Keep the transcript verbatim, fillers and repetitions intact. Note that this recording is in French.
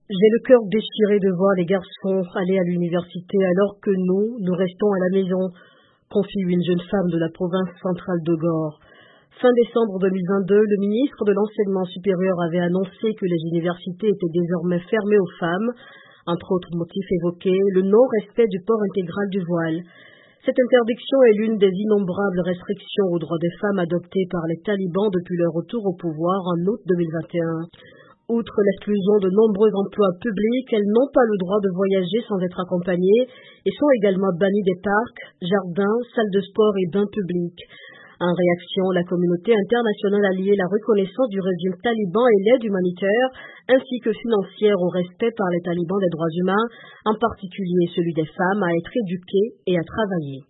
J'ai le cœur déchiré de voir les garçons aller à l'université alors que nous, nous restons à la maison, confie une jeune femme de la province centrale de Gore. Fin décembre deux mille vingt-deux, le ministre de l'Enseignement supérieur avait annoncé que les universités étaient désormais fermées aux femmes. Entre autres motifs évoqués, le non-respect du port intégral du voile. Cette interdiction est l'une des innombrables restrictions aux droits des femmes adoptées par les talibans depuis leur retour au pouvoir en août deux mille vingt et un. Outre l'exclusion de nombreux emplois publics, elles n'ont pas le droit de voyager sans être accompagnées et sont également bannies des parcs, jardins, salles de sport et bains publics. En réaction, la communauté internationale a lié la reconnaissance du régime taliban et l'aide humanitaire, ainsi que financière au respect par les talibans des droits humains, en particulier celui des femmes, à être éduquées et à travailler.